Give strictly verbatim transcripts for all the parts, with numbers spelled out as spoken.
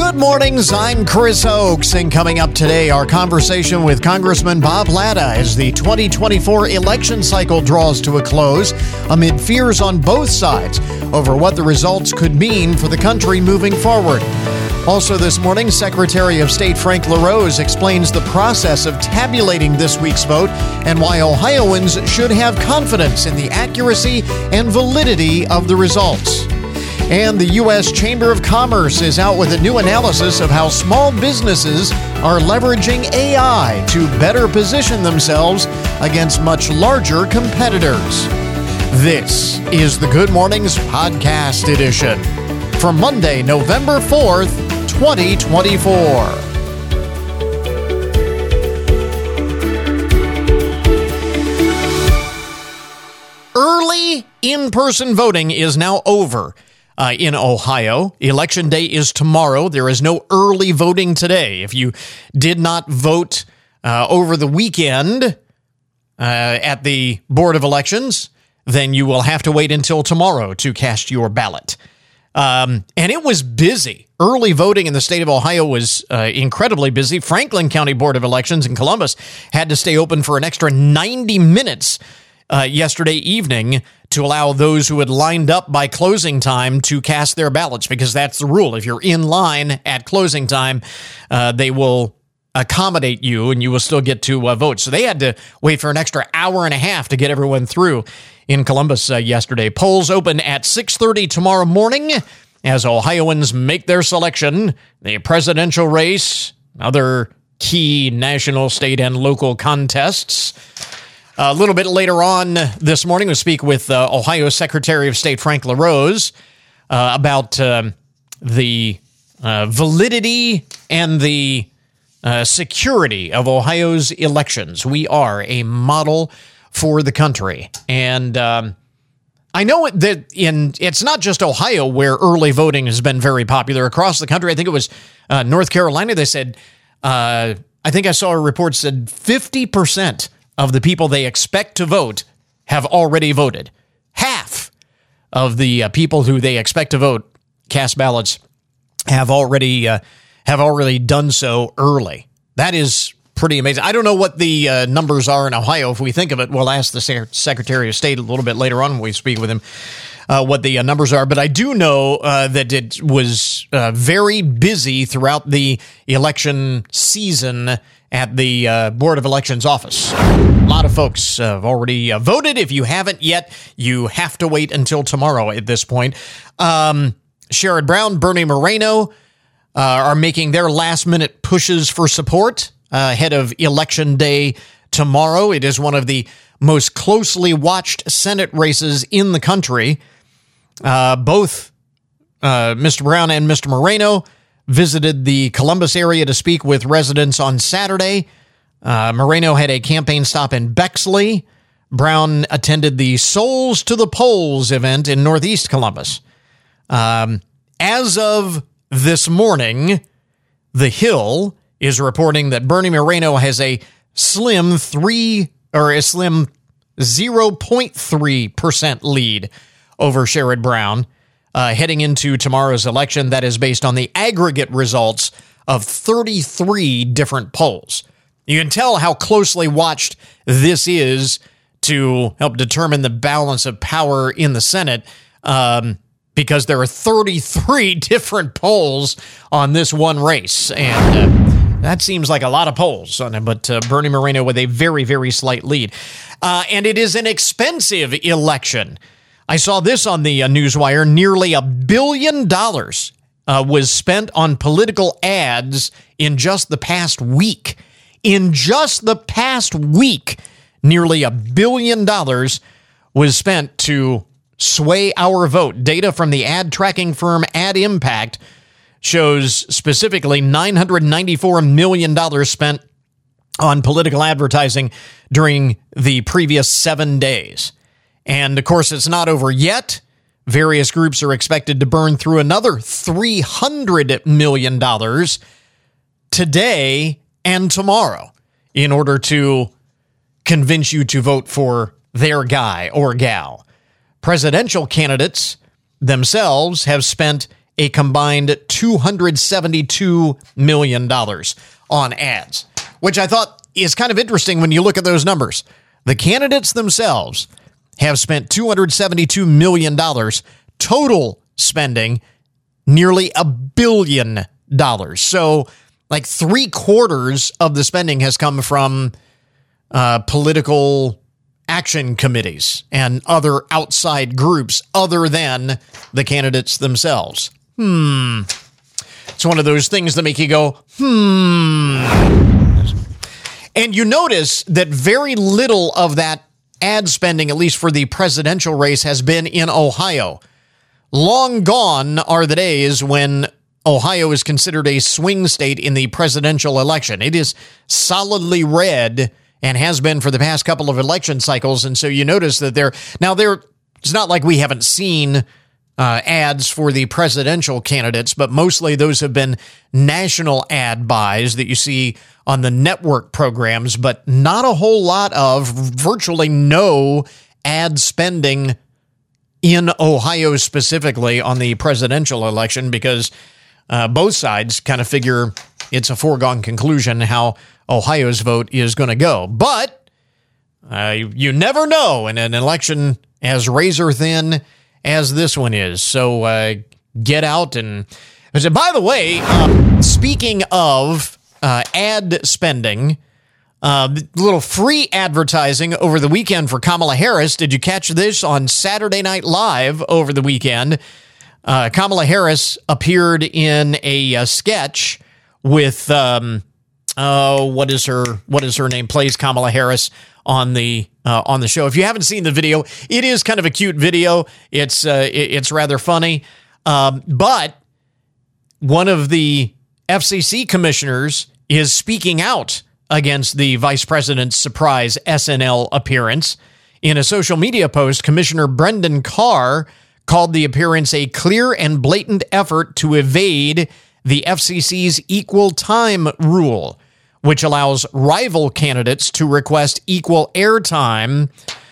Good mornings, I'm Chris Oakes, and coming up today, our conversation with Congressman Bob Latta as the twenty twenty-four election cycle draws to a close amid fears on both sides over what the results could mean for the country moving forward. Also this morning, Secretary of State Frank LaRose explains the process of tabulating this week's vote and why Ohioans should have confidence in the accuracy and validity of the results. And the U S Chamber of Commerce is out with a new analysis of how small businesses are leveraging A I to better position themselves against much larger competitors. This is the Good Mornings Podcast Edition for Monday, November fourth, twenty twenty-four. Early in-person voting is now over. Uh, in Ohio. Election day is tomorrow. There is no early voting today. If you did not vote uh, over the weekend uh, at the Board of Elections, then you will have to wait until tomorrow to cast your ballot. Um, and it was busy. Early voting in the state of Ohio was uh, incredibly busy. Franklin County Board of Elections in Columbus had to stay open for an extra ninety minutes uh, yesterday evening to allow those who had lined up by closing time to cast their ballots, because that's the rule. If you're in line at closing time, uh, they will accommodate you and you will still get to uh, vote. So they had to wait for an extra hour and a half to get everyone through in Columbus uh, yesterday. Polls open at six thirty tomorrow morning as Ohioans make their selection. The presidential race, other key national, state, and local contests. A little bit later on this morning, we'll speak with uh, Ohio Secretary of State Frank LaRose uh, about uh, the uh, validity and the uh, security of Ohio's elections. We are a model for the country. And um, I know that in it's not just Ohio where early voting has been very popular. Across the country, I think it was uh, North Carolina, they said, uh, I think I saw a report said fifty percent of the people they expect to vote have already voted. Half of the uh, people who they expect to vote, cast ballots, have already uh, have already done so early. That is pretty amazing. I don't know what the uh, numbers are in Ohio. If we think of it, we'll ask the Sec- Secretary of State a little bit later on when we speak with him uh, what the uh, numbers are. But I do know uh, that it was uh, very busy throughout the election season at the uh, Board of Elections office. A lot of folks uh, have already uh, voted. If you haven't yet, you have to wait until tomorrow at this point. Um, Sherrod Brown, Bernie Moreno uh, are making their last-minute pushes for support uh, ahead of Election Day tomorrow. It is one of the most closely watched Senate races in the country. Uh, both uh, Mister Brown and Mister Moreno visited the Columbus area to speak with residents on Saturday. Uh, Moreno had a campaign stop in Bexley. Brown attended the Souls to the Polls event in Northeast Columbus. Um, as of this morning, The Hill is reporting that Bernie Moreno has a slim three or a slim zero point three percent lead over Sherrod Brown. Uh, heading into tomorrow's election, that is based on the aggregate results of thirty-three different polls. You can tell how closely watched this is to help determine the balance of power in the Senate, um, because there are thirty-three different polls on this one race, and uh, that seems like a lot of polls on it, but uh, Bernie Moreno with a very, very slight lead. Uh, and it is an expensive election. I saw this on the uh, Newswire. Nearly a billion dollars uh, was spent on political ads in just the past week. In just the past week, nearly a billion dollars was spent to sway our vote. Data from the ad tracking firm Ad Impact shows specifically nine hundred ninety-four million dollars spent on political advertising during the previous seven days. And, of course, it's not over yet. Various groups are expected to burn through another three hundred million dollars today and tomorrow in order to convince you to vote for their guy or gal. Presidential candidates themselves have spent a combined two hundred seventy-two million dollars on ads, which I thought is kind of interesting when you look at those numbers. The candidates themselves have spent two hundred seventy-two million dollars, total spending nearly a billion dollars. So like three quarters of the spending has come from uh, political action committees and other outside groups other than the candidates themselves. Hmm. It's one of those things that make you go, hmm. And you notice that very little of that ad spending, at least for the presidential race, has been in Ohio. Long gone are the days when Ohio is considered a swing state in the presidential election. It is solidly red and has been for the past couple of election cycles. And so you notice that there now there it's not like we haven't seen uh, ads for the presidential candidates, but mostly those have been national ad buys that you see on the network programs, but not a whole lot of, virtually no ad spending in Ohio specifically on the presidential election, because uh, both sides kind of figure it's a foregone conclusion how Ohio's vote is going to go. But uh, you, you never know in an election as razor thin as this one is. So uh, get out and... By the way, um, speaking of uh, ad spending, uh, little free advertising over the weekend for Kamala Harris. Did you catch this on Saturday Night Live over the weekend? Uh, Kamala Harris appeared in a, a sketch with... Um, Uh, what is her what is her name? Plays Kamala Harris on the uh, on the show. If you haven't seen the video, it is kind of a cute video. It's uh, it, it's rather funny. Um, but one of the F C C commissioners is speaking out against the vice president's surprise S N L appearance. In a social media post, Commissioner Brendan Carr called the appearance a clear and blatant effort to evade the F C C's equal time rule, which allows rival candidates to request equal airtime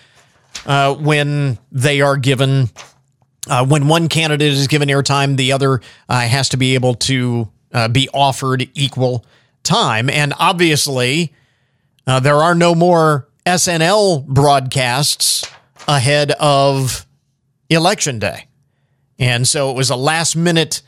uh, when they are given, uh, when one candidate is given airtime, the other uh, has to be able to uh, be offered equal time. And obviously, uh, there are no more S N L broadcasts ahead of Election Day. And so it was a last minute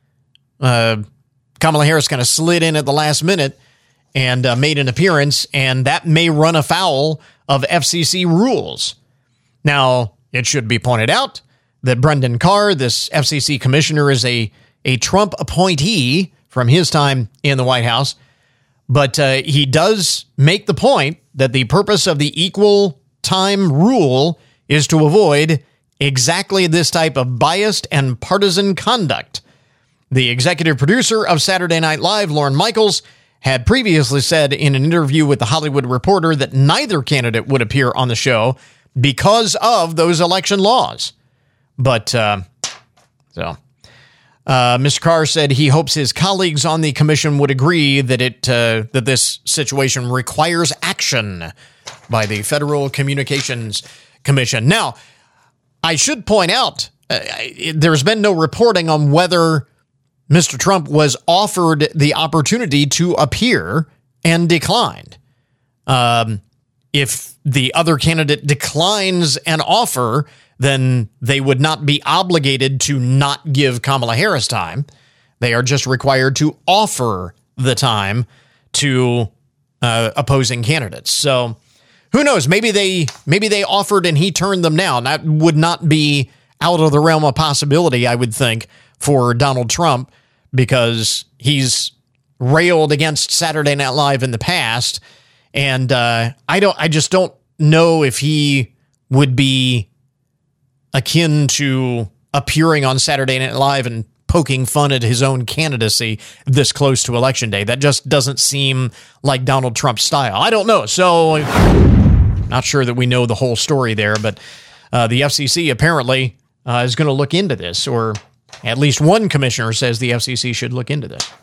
Uh, Kamala Harris kind of slid in at the last minute and uh, made an appearance, and that may run afoul of F C C rules. Now, it should be pointed out that Brendan Carr, this F C C commissioner, is a, a Trump appointee from his time in the White House, but uh, he does make the point that the purpose of the equal time rule is to avoid exactly this type of biased and partisan conduct. The executive producer of Saturday Night Live, Lorne Michaels, had previously said in an interview with The Hollywood Reporter that neither candidate would appear on the show because of those election laws. But, uh, so, uh, Mister Carr said he hopes his colleagues on the commission would agree that it, uh, that this situation requires action by the Federal Communications Commission. Now, I should point out, uh, there's been no reporting on whether Mister Trump was offered the opportunity to appear and declined. Um, if the other candidate declines an offer, then they would not be obligated to not give Kamala Harris time. They are just required to offer the time to uh, opposing candidates. So who knows? Maybe they maybe they offered and he turned them down. That would not be out of the realm of possibility, I would think, for Donald Trump, because he's railed against Saturday Night Live in the past, and uh, I don't. I just don't know if he would be akin to appearing on Saturday Night Live and poking fun at his own candidacy this close to Election Day. That just doesn't seem like Donald Trump's style. I don't know. So, not sure that we know the whole story there, but uh, the F C C apparently uh, is going to look into this, or at least one commissioner says the F C C should look into this.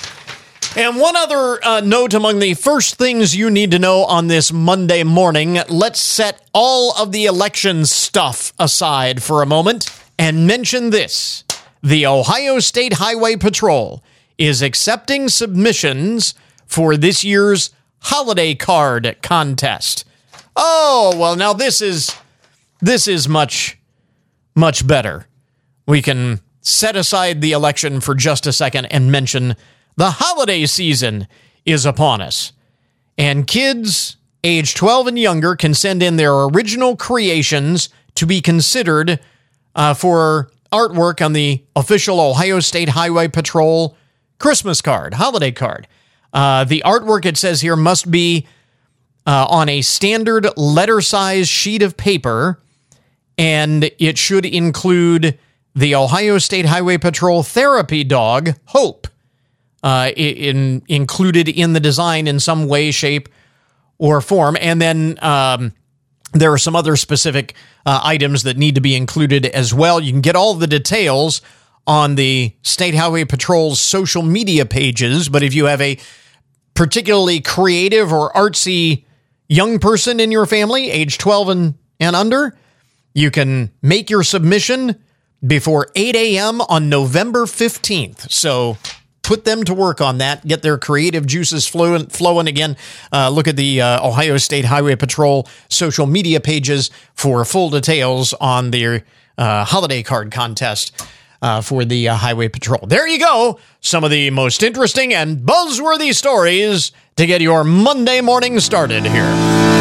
And one other uh, note among the first things you need to know on this Monday morning, let's set all of the election stuff aside for a moment and mention this. the Ohio State Highway Patrol is accepting submissions for this year's holiday card contest. Oh, well, now this is this is much, much better. We can set aside the election for just a second and mention the holiday season is upon us. And kids age twelve and younger can send in their original creations to be considered uh, for artwork on the official Ohio State Highway Patrol Christmas card, holiday card. Uh, the artwork, it says here, must be uh, on a standard letter-size sheet of paper, and it should include the Ohio State Highway Patrol therapy dog, Hope, uh, in, included in the design in some way, shape, or form. And then um, there are some other specific uh, items that need to be included as well. You can get all the details on the State Highway Patrol's social media pages, but if you have a particularly creative or artsy young person in your family, age twelve and, and under, you can make your submission before eight a.m. on November fifteenth. So put them to work on that. Get their creative juices flowing. flowing again. Uh, look at the uh, Ohio State Highway Patrol social media pages for full details on their uh, holiday card contest uh, for the uh, Highway Patrol. There you go. Some of the most interesting and buzzworthy stories to get your Monday morning started here.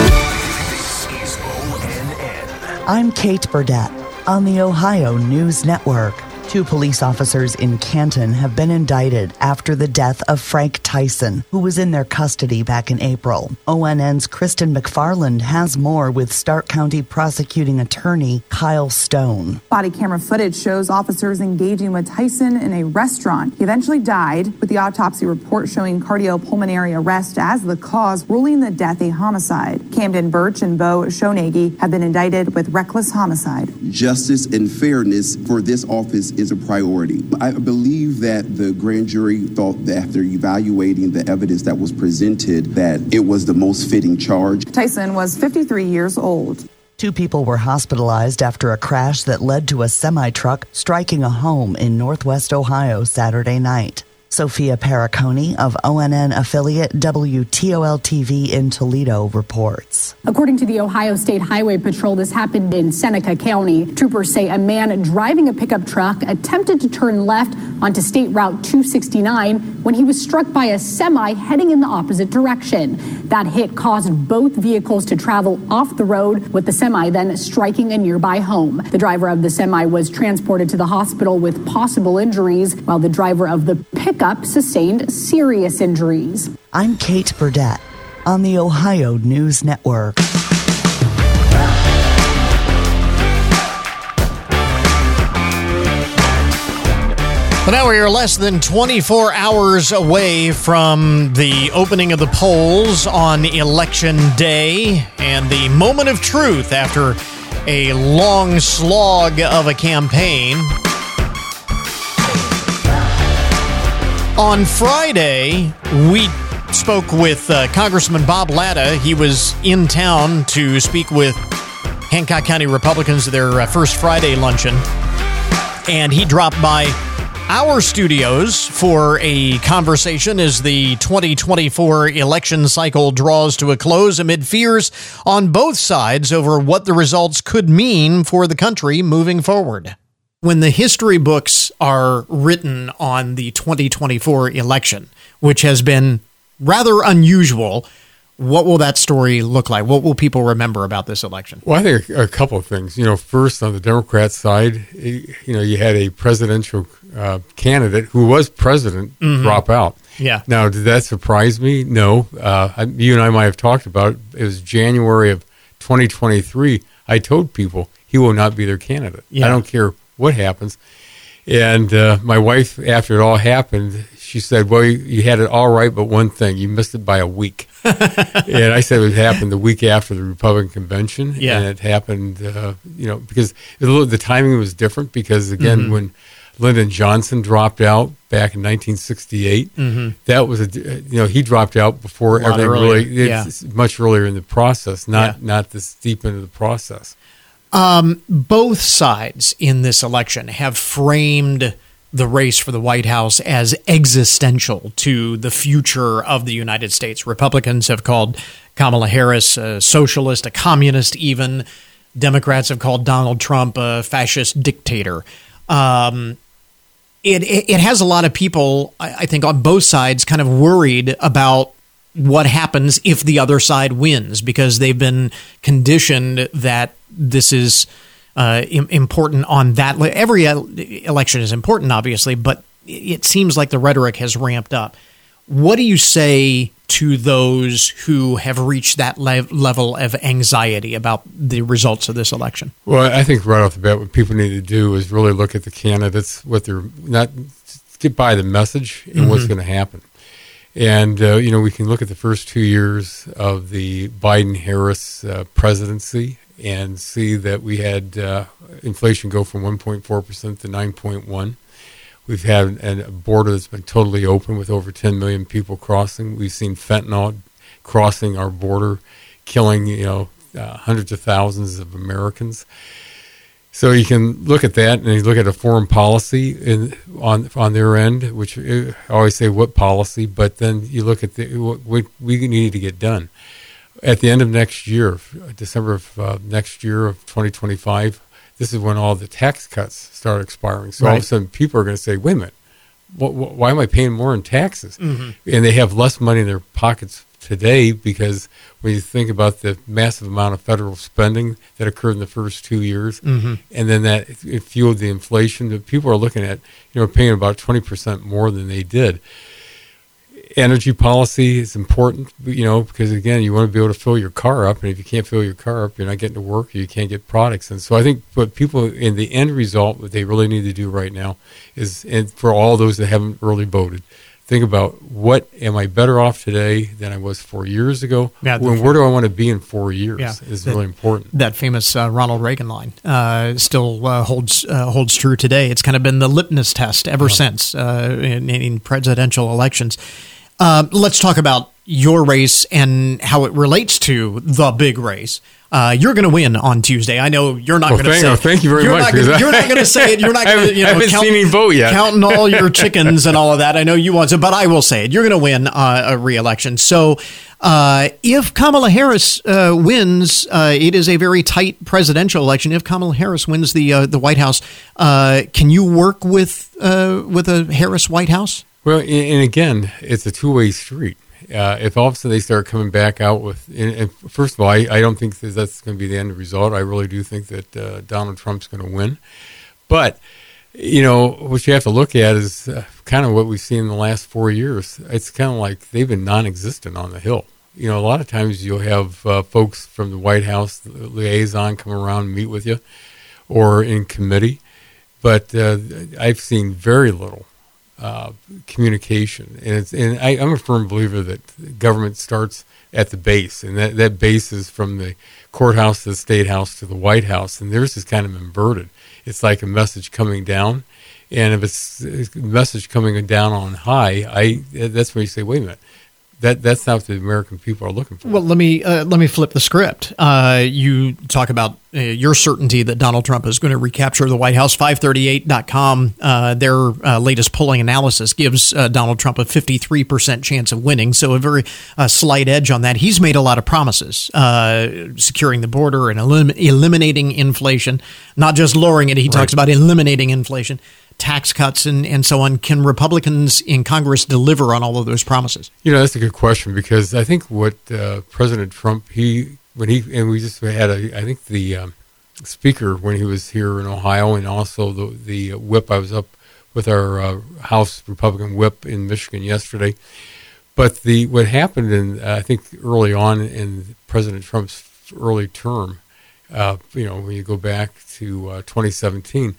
I'm Kate Burdett on the Ohio News Network. Two police officers in Canton have been indicted after the death of Frank Tyson, who was in their custody back in April. O N N's Kristen McFarland has more with Stark County prosecuting attorney Kyle Stone. Body camera footage shows officers engaging with Tyson in a restaurant. He eventually died, with the autopsy report showing cardiopulmonary arrest as the cause, ruling the death a homicide. Camden Birch and Bo Shonagi have been indicted with reckless homicide. Justice and fairness for this office is a priority. I believe that the grand jury thought that after evaluating the evidence that was presented, that it was the most fitting charge. Tyson was fifty-three years old. Two people were hospitalized after a crash that led to a semi-truck striking a home in Northwest Ohio Saturday night. Sophia Perricone of O N N affiliate W T O L T V in Toledo reports. According to the Ohio State Highway Patrol, this happened in Seneca County. Troopers say a man driving a pickup truck attempted to turn left onto State Route two sixty-nine when he was struck by a semi heading in the opposite direction. That hit caused both vehicles to travel off the road, with the semi then striking a nearby home. The driver of the semi was transported to the hospital with possible injuries, while the driver of the pickup sustained serious injuries. I'm Kate Burdett on the Ohio News Network. But now we are less than twenty-four hours away from the opening of the polls on Election Day and the moment of truth after a long slog of a campaign. On Friday, we spoke with uh, Congressman Bob Latta. He was in town to speak with Hancock County Republicans at their uh, first Friday luncheon. And he dropped by our studios for a conversation as the twenty twenty-four election cycle draws to a close amid fears on both sides over what the results could mean for the country moving forward. When the history books are written on the twenty twenty-four election, which has been rather unusual, what will that story look like? What will people remember about this election? Well, I think a couple of things. You know, first, on the Democrat side, you know, you had a presidential uh, candidate who was president mm-hmm. drop out. Yeah. Now, did that surprise me? No. Uh, you and I might have talked about it. It was January of twenty twenty-three. I told people he will not be their candidate. Yeah. I don't care what happens. And uh, my wife, after it all happened, she said, well, you, you had it all right, but one thing, you missed it by a week. And I said it happened the week after the Republican convention. Yeah. And it happened, uh, you know, because it, the timing was different because, again, mm-hmm. when Lyndon Johnson dropped out back in nineteen sixty-eight, mm-hmm. that was, a, you know, he dropped out before everything earlier. really, it's yeah. much earlier in the process, not, yeah. not this deep into the process. Um, both sides in this election have framed the race for the White House as existential to the future of the United States. Republicans have called Kamala Harris a socialist, a communist even. Democrats have called Donald Trump a fascist dictator. Um, it, it, it has a lot of people, I, I think, on both sides kind of worried about what happens if the other side wins, because they've been conditioned that this is uh, important on that. Every election is important, obviously, but it seems like the rhetoric has ramped up. What do you say to those who have reached that le- level of anxiety about the results of this election? Well, I think right off the bat, what people need to do is really look at the candidates, what they're not get by the message and mm-hmm. what's going to happen. And, uh, you know, we can look at the first two years of the Biden-Harris uh, presidency and see that we had uh, inflation go from one point four percent to nine point one. We've had a border that's been totally open with over ten million people crossing. We've seen fentanyl crossing our border, killing, you know, uh, hundreds of thousands of Americans. So you can look at that, and you look at a foreign policy in, on on their end, which I always say what policy, but then you look at the, what we need to get done. At the end of next year, December of uh, next year of twenty twenty-five, this is when all the tax cuts start expiring. So right. all of a sudden people are going to say, wait a minute, wh- wh- why am I paying more in taxes? Mm-hmm. And they have less money in their pockets today, because when you think about the massive amount of federal spending that occurred in the first two years, mm-hmm. and then that it fueled the inflation, that people are looking at, you know, paying about twenty percent more than they did. Energy policy is important, you know, because, again, you want to be able to fill your car up, and if you can't fill your car up, you're not getting to work, or you can't get products. And so I think what people, in the end result, what they really need to do right now is, and for all those that haven't early voted, think about, what am I better off today than I was four years ago? Yeah, when, where do I want to be in four years yeah, is that, really important. That famous uh, Ronald Reagan line uh, still uh, holds uh, holds true today. It's kind of been the litmus test ever yeah. since uh, in, in presidential elections. Uh, let's talk about your race and how it relates to the big race. Uh, you're going to win on Tuesday. I know you're not well, going to say it. Thank you very you're much. Not gonna, you're not going to say it. You're not going to, you know, I haven't count, seen him vote yet. Counting all your chickens and all of that. I know you want to, but I will say it. You're going to win uh, a re-election. So uh, if Kamala Harris uh, wins, uh, it is a very tight presidential election. If Kamala Harris wins the uh, the White House, uh, can you work with uh, with a Harris White House? Well, and again, it's a two-way street. Uh, if all of a sudden they start coming back out with, and, and first of all, I, I don't think that that's going to be the end result. I really do think that uh, Donald Trump's going to win. But, you know, what you have to look at is uh, kind of what we've seen in the last four years. It's kind of like they've been non-existent on the Hill. You know, a lot of times you'll have uh, folks from the White House the liaison come around and meet with you, or in committee. But uh, I've seen very little Uh, communication, and it's and I, I'm a firm believer that government starts at the base, and that, that base is from the courthouse to the State House to the White House, and theirs is kind of inverted. It's like a message coming down, and if it's a message coming down on high, I that's where you say, wait a minute, that that's not what the American people are looking for. Well, let me uh, let me flip the script. Uh, you talk about uh, your certainty that Donald Trump is going to recapture the White House. five thirty-eight dot com, uh, their uh, latest polling analysis gives uh, Donald Trump a fifty-three percent chance of winning, so a very uh, slight edge on that. He's made a lot of promises, uh, securing the border and elim- eliminating inflation, not just lowering it. He right. talks about eliminating inflation, tax cuts, and, and so on. Can Republicans in Congress deliver on all of those promises? You know, that's a good question, because I think what uh, President Trump, he, when he, and we just had, a, I think the um, speaker when he was here in Ohio, and also the, the whip, I was up with our uh, House Republican whip in Michigan yesterday. But the what happened, in uh, I think early on in President Trump's early term, uh, you know, when you go back to uh, twenty seventeen,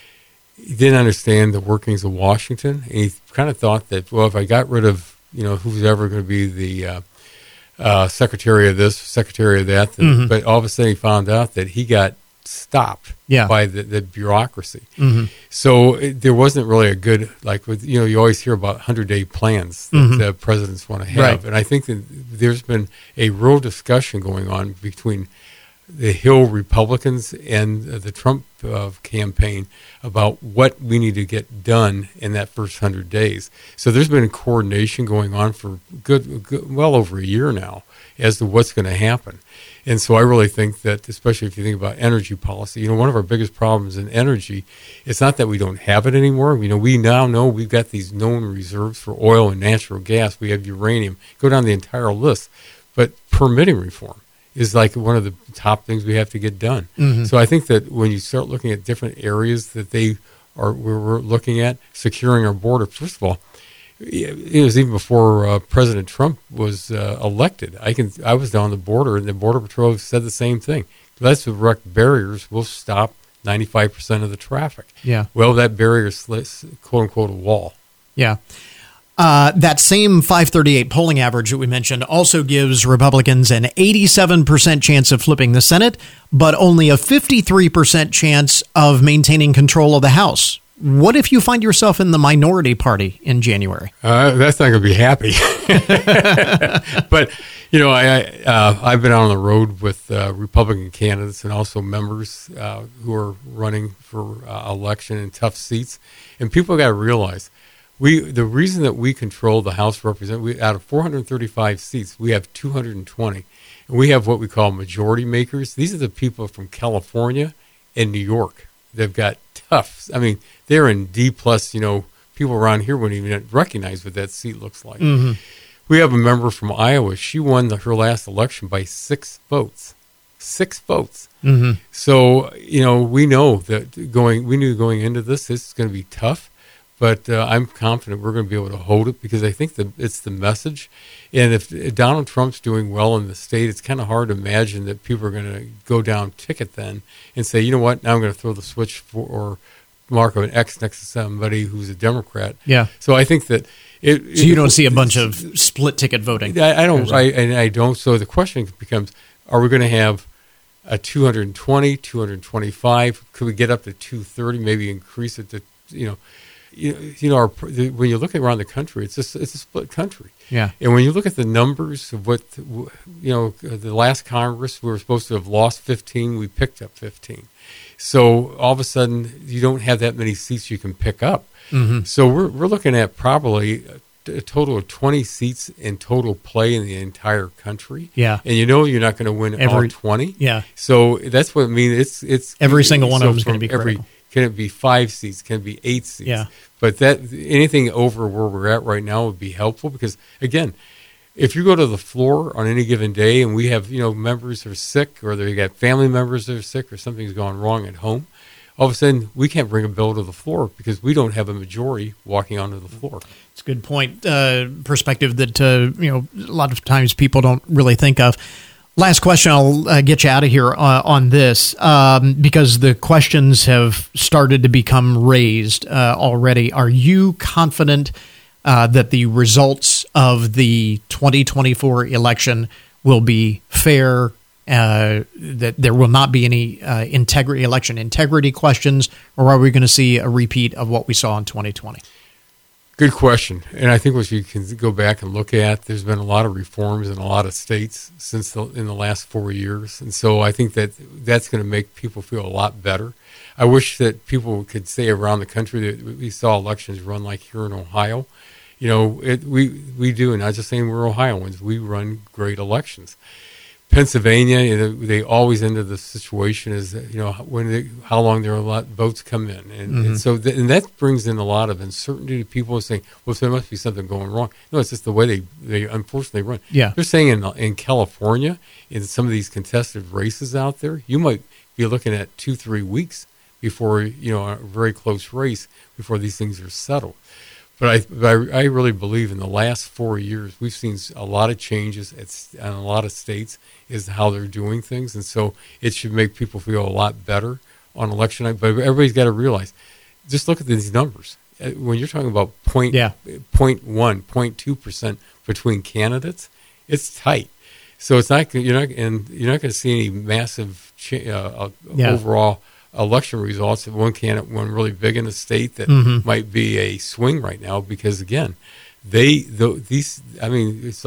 he didn't understand the workings of Washington, and he kind of thought that, well, if I got rid of, you know, who's ever going to be the uh, uh, secretary of this, secretary of that, then, mm-hmm. but all of a sudden he found out that he got stopped yeah. by the, the bureaucracy. Mm-hmm. So it, there wasn't really a good, like, with, you know, you always hear about hundred-day plans that mm-hmm. uh, presidents want to have, right. and I think that there's been a real discussion going on between the Hill Republicans and the Trump uh, campaign about what we need to get done in that first hundred days. So there's been coordination going on for good, good well over a year now as to what's going to happen. And so I really think that, especially if you think about energy policy, you know, one of our biggest problems in energy, it's not that we don't have it anymore. You know, we now know we've got these known reserves for oil and natural gas. We have uranium. Go down the entire list. But permitting reform is like one of the top things we have to get done. Mm-hmm. So I think that when you start looking at different areas that they are, we're looking at, securing our border, first of all, it was even before uh, President Trump was uh, elected. I can I was down the border, and the Border Patrol said the same thing. Let's erect barriers. We'll stop ninety-five percent of the traffic. Yeah. Well, that barrier is, quote unquote, a wall. Yeah. Uh, that same five thirty-eight polling average that we mentioned also gives Republicans an eighty-seven percent chance of flipping the Senate, but only a fifty-three percent chance of maintaining control of the House. What if you find yourself in the minority party in January? Uh, that's not going to be happy. But, you know, I, I, uh, I've been out on the road with uh, Republican candidates and also members uh, who are running for uh, election in tough seats. And people got to realize, we the reason that we control the House of Representatives, we, out of four hundred thirty-five seats, we have two hundred twenty. And we have what we call majority makers. These are the people from California and New York. They've got tough. I mean, they're in D plus, you know, people around here wouldn't even recognize what that seat looks like. Mm-hmm. We have a member from Iowa. She won the, her last election by six votes. Six votes. Mm-hmm. So, you know, we know that going, we knew going into this, this is going to be tough. But uh, I'm confident we're going to be able to hold it because I think the, it's the message. And if, if Donald Trump's doing well in the state, it's kind of hard to imagine that people are going to go down ticket then and say, you know what, now I'm going to throw the switch for or mark of an X next to somebody who's a Democrat. Yeah. So I think that it. So you it, don't see a bunch of split ticket voting. I, I don't. I, and I don't. So the question becomes: are we going to have a two hundred twenty, two hundred twenty-five? Could we get up to two thirty? Maybe increase it to you know. You, you know, our, the, when you look around the country, it's just, it's a split country. Yeah. And when you look at the numbers of what, you know, the last Congress, we were supposed to have lost fifteen, we picked up fifteen. So all of a sudden, you don't have that many seats you can pick up. Mm-hmm. So we're we're looking at probably a, a total of twenty seats in total play in the entire country. Yeah. And you know you're not going to win every, all twenty. Yeah. So that's what I mean. It's it's every single one so of them is going to be every, critical. Can it be five seats? Can it be eight seats? Yeah. But that anything over where we're at right now would be helpful because, again, if you go to the floor on any given day and we have, you know, members that are sick or they got family members that are sick or something's gone wrong at home, all of a sudden we can't bring a bill to the floor because we don't have a majority walking onto the floor. It's a good point, uh, perspective that, uh, you know, a lot of times people don't really think of. Last question, I'll uh, get you out of here uh, on this um, because the questions have started to become raised uh, already. Are you confident uh, that the results of the twenty twenty-four election will be fair, uh, that there will not be any uh, integrity, election integrity questions, or are we going to see a repeat of what we saw in twenty twenty? Good question. And I think what you can go back and look at, there's been a lot of reforms in a lot of states since the, in the last four years. And so I think that that's going to make people feel a lot better. I wish that people could say around the country that we saw elections run like here in Ohio. You know, it, we, we do, and not just saying we're Ohioans, we run great elections. Pennsylvania, you know, they always end up the situation is, you know, when they, how long their votes come in. And, mm-hmm. and so th- and that brings in a lot of uncertainty to people saying, well, so there must be something going wrong. No, it's just the way they, they unfortunately run. Yeah. They're saying in, in California, in some of these contested races out there, you might be looking at two, three weeks before, you know, a very close race before these things are settled. But I, but I, I really believe in the last four years, we've seen a lot of changes at, in a lot of states is how they're doing things. And so it should make people feel a lot better on election night. But everybody's got to realize, just look at these numbers. When you're talking about point, yeah. point one, point two percent between candidates, it's tight. So it's not, you're not, and you're not going to see any massive cha- uh, yeah. overall election results. One candidate won really big in a state that mm-hmm. might be a swing right now because, again, they the, these I mean, it's like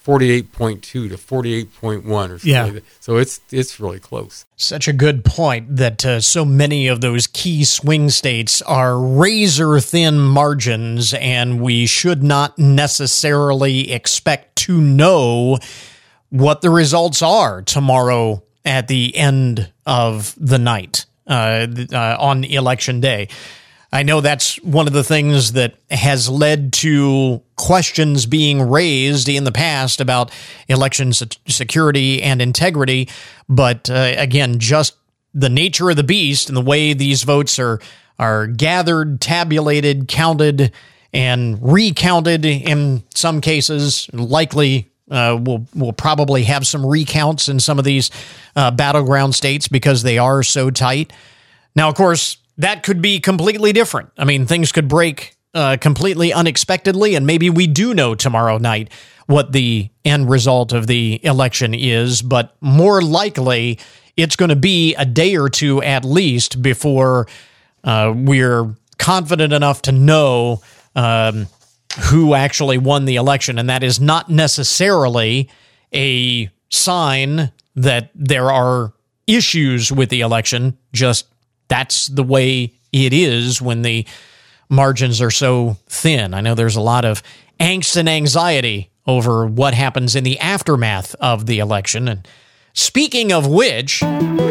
forty-eight point two to forty-eight point one or something Yeah. like that. So it's it's really close. Such a good point that uh, so many of those key swing states are razor thin margins, and we should not necessarily expect to know what the results are tomorrow at the end of the night uh, uh, on election day. I know that's one of the things that has led to questions being raised in the past about election security and integrity. But uh, again, just the nature of the beast and the way these votes are are gathered, tabulated, counted, and recounted in some cases, likely uh, we'll, we'll probably have some recounts in some of these uh, battleground states because they are so tight. Now, of course, that could be completely different. I mean, things could break uh, completely unexpectedly, and maybe we do know tomorrow night what the end result of the election is, but more likely it's going to be a day or two at least before uh, we're confident enough to know um, who actually won the election, and that is not necessarily a sign that there are issues with the election, just that's the way it is when the margins are so thin. I know there's a lot of angst and anxiety over what happens in the aftermath of the election. And speaking of which,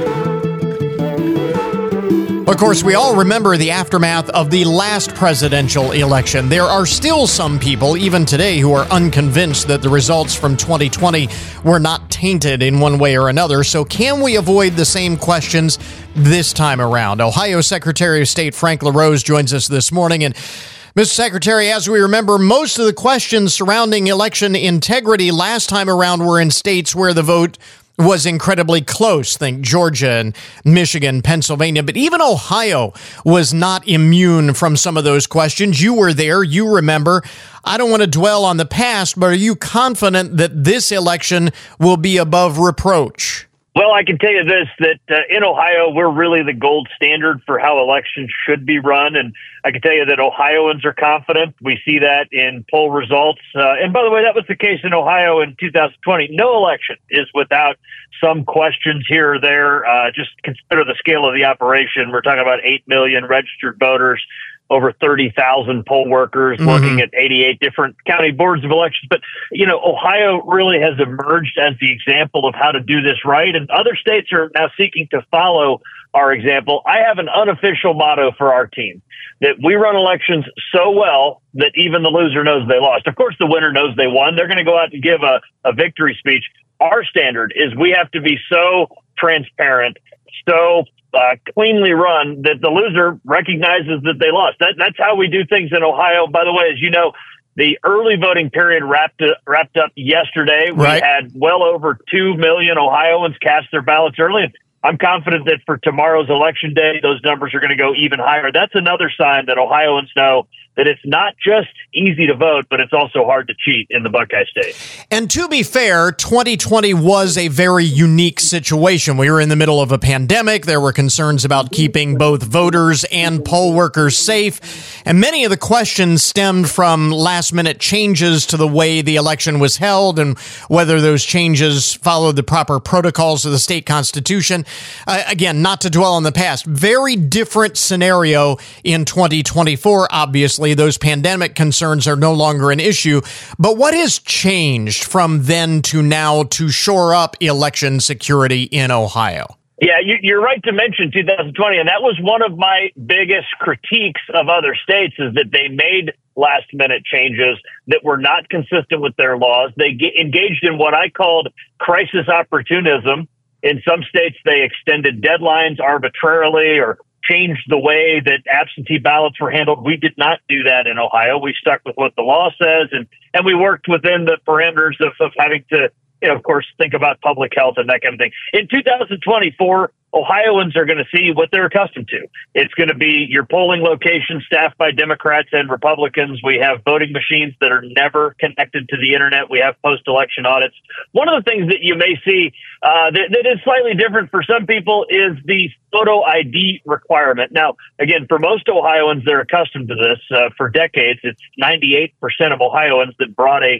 of course, we all remember the aftermath of the last presidential election. There are still some people, even today, who are unconvinced that the results from twenty twenty were not tainted in one way or another. So can we avoid the same questions this time around? Ohio Secretary of State Frank LaRose joins us this morning. And Mister Secretary, as we remember, most of the questions surrounding election integrity last time around were in states where the vote was incredibly close. Think Georgia and Michigan, Pennsylvania, but even Ohio was not immune from some of those questions. You were there. You remember. I don't want to dwell on the past, but are you confident that this election will be above reproach? Well, I can tell you this, that uh, in Ohio, we're really the gold standard for how elections should be run. And I can tell you that Ohioans are confident. We see that in poll results. Uh, and by the way, that was the case in Ohio in two thousand twenty. No election is without some questions here or there. Uh, just consider the scale of the operation. We're talking about eight million registered voters, over thirty thousand poll workers mm-hmm. working at eighty-eight different county boards of elections. But, you know, Ohio really has emerged as the example of how to do this right. And other states are now seeking to follow our example. I have an unofficial motto for our team, that we run elections so well that even the loser knows they lost. Of course, the winner knows they won. They're going to go out and give a, a victory speech. Our standard is we have to be so transparent, so Uh, cleanly run that the loser recognizes that they lost. That, that's how we do things in Ohio. By the way, as you know, the early voting period wrapped uh, wrapped up yesterday. We right. had well over two million Ohioans cast their ballots early. And I'm confident that for tomorrow's election day, those numbers are going to go even higher. That's another sign that Ohioans know that it's not just easy to vote, but it's also hard to cheat in the Buckeye State. And to be fair, twenty twenty was a very unique situation. We were in the middle of a pandemic. There were concerns about keeping both voters and poll workers safe. And many of the questions stemmed from last-minute changes to the way the election was held and whether those changes followed the proper protocols of the state constitution. Uh, again, not to dwell on the past, very different scenario in twenty twenty-four, obviously. Those pandemic concerns are no longer an issue. But what has changed from then to now to shore up election security in Ohio? Yeah, you're right to mention two thousand twenty, and that was one of my biggest critiques of other states, is that they made last-minute changes that were not consistent with their laws. They engaged in what I called crisis opportunism. In some states, they extended deadlines arbitrarily or changed the way that absentee ballots were handled. We did not do that in Ohio. We stuck with what the law says, and, and we worked within the parameters of, of having to, you know, of course, think about public health and that kind of thing. In two thousand twenty-four, Ohioans are going to see what they're accustomed to. It's going to be your polling location staffed by Democrats and Republicans. We have voting machines that are never connected to the internet. We have post-election audits. One of the things that you may see uh, that, that is slightly different for some people is the photo I D requirement. Now, again, for most Ohioans, they're accustomed to this. Uh, for decades, it's ninety-eight percent of Ohioans that brought a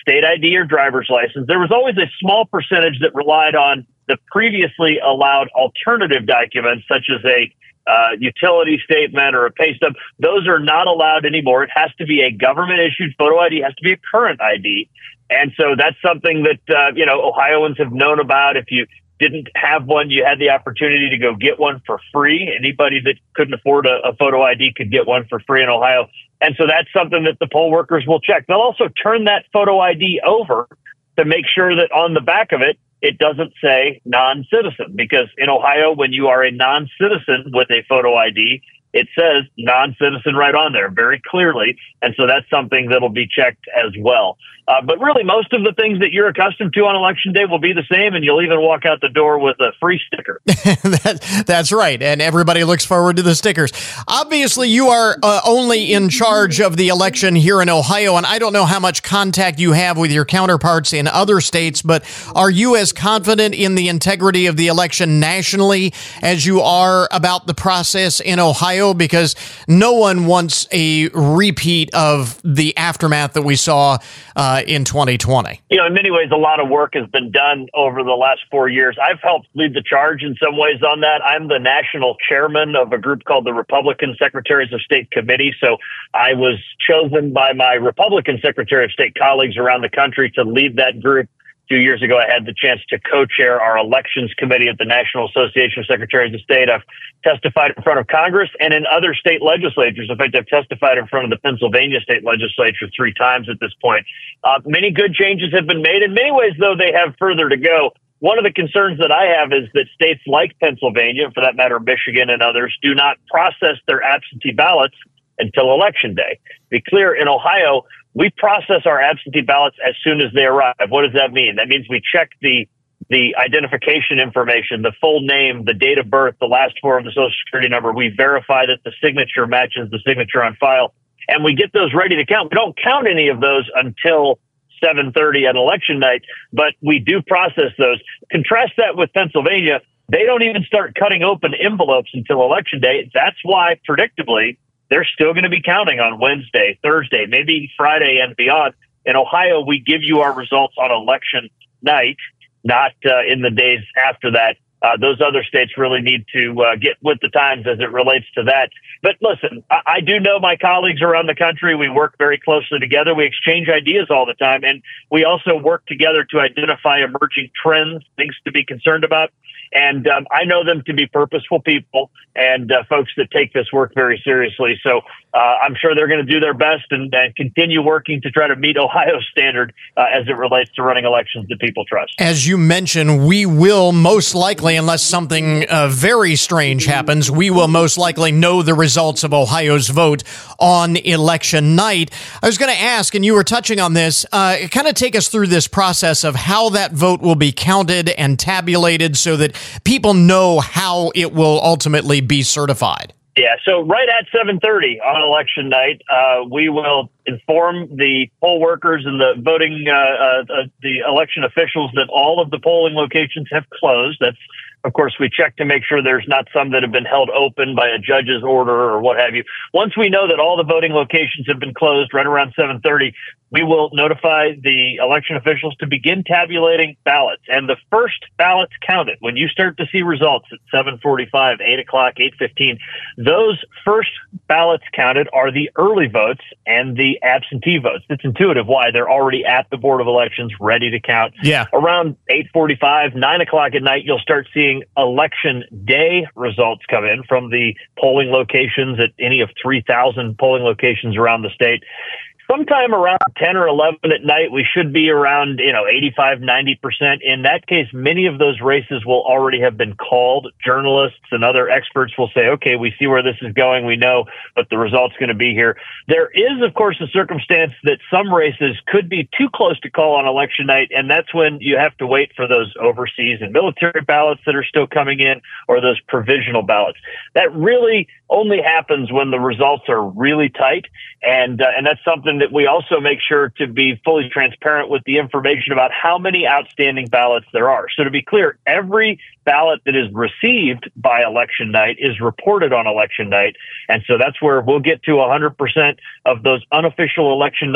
state I D or driver's license. There was always a small percentage that relied on the previously allowed alternative documents, such as a uh, utility statement or a pay stub. Those are not allowed anymore. It has to be a government-issued photo I D. It has to be a current I D. And so that's something that, uh, you know, Ohioans have known about. If you didn't have one, you had the opportunity to go get one for free. Anybody that couldn't afford a, a photo I D could get one for free in Ohio. And so that's something that the poll workers will check. They'll also turn that photo I D over to make sure that on the back of it, it doesn't say non-citizen, because in Ohio, when you are a non-citizen with a photo I D, it says non-citizen right on there very clearly. And so that's something that'll be checked as well. Uh, but really, most of the things that you're accustomed to on Election Day will be the same, and you'll even walk out the door with a free sticker. that, that's right, and everybody looks forward to the stickers. Obviously, you are uh, only in charge of the election here in Ohio, and I don't know how much contact you have with your counterparts in other states, but are you as confident in the integrity of the election nationally as you are about the process in Ohio? Because no one wants a repeat of the aftermath that we saw uh, in twenty twenty. You know, in many ways, a lot of work has been done over the last four years. I've helped lead the charge in some ways on that. I'm the national chairman of a group called the Republican Secretaries of State Committee. So I was chosen by my Republican Secretary of State colleagues around the country to lead that group. Two years ago, I had the chance to co-chair our elections committee at the National Association of Secretaries of State. I've testified in front of Congress and in other state legislatures. In fact, I've testified in front of the Pennsylvania state legislature three times at this point. Uh, many good changes have been made. In many ways, though, they have further to go. One of the concerns that I have is that states like Pennsylvania, for that matter, Michigan and others, do not process their absentee ballots until Election Day. To be clear, in Ohio, we process our absentee ballots as soon as they arrive. What does that mean? That means we check the the identification information, the full name, the date of birth, the last four of the Social Security number. We verify that the signature matches the signature on file, and we get those ready to count. We don't count any of those until seven thirty at election night, but we do process those. Contrast that with Pennsylvania. They don't even start cutting open envelopes until Election Day. That's why, predictably, they're still going to be counting on Wednesday, Thursday, maybe Friday and beyond. In Ohio, we give you our results on election night, not uh, in the days after that. Uh, those other states really need to uh, get with the times as it relates to that. But listen, I, I do know my colleagues around the country. We work very closely together. We exchange ideas all the time. And we also work together to identify emerging trends, things to be concerned about. And um, I know them to be purposeful people and uh, folks that take this work very seriously. So uh, I'm sure they're going to do their best and, and continue working to try to meet Ohio's standard uh, as it relates to running elections that people trust. As you mentioned, we will most likely, unless something uh, very strange happens, we will most likely know the results of Ohio's vote on election night. I was going to ask, and you were touching on this, uh, kind of take us through this process of how that vote will be counted and tabulated so that people know how it will ultimately be certified. Yeah, so right at seven thirty on election night, uh, we will inform the poll workers and the voting, uh, uh, the election officials that all of the polling locations have closed. That's, of course, we check to make sure there's not some that have been held open by a judge's order or what have you. Once we know that all the voting locations have been closed right around seven thirty, we will notify the election officials to begin tabulating ballots. And the first ballots counted, when you start to see results at seven forty-five, eight o'clock, eight fifteen, those first ballots counted are the early votes and the absentee votes. It's intuitive why they're already at the Board of Elections ready to count. Yeah. Around eight forty-five, nine o'clock at night, you'll start seeing election day results come in from the polling locations at any of three thousand polling locations around the state. Sometime around ten or eleven at night, we should be around, you know, eighty-five, ninety percent. In that case, many of those races will already have been called. Journalists and other experts will say, okay, we see where this is going. We know what the result's going to be here. There is, of course, a circumstance that some races could be too close to call on election night, and that's when you have to wait for those overseas and military ballots that are still coming in or those provisional ballots. That really only happens when the results are really tight, and uh, and that's something that we also make sure to be fully transparent with the information about how many outstanding ballots there are. So to be clear, every ballot that is received by election night is reported on election night. And so that's where we'll get to one hundred percent of those unofficial election night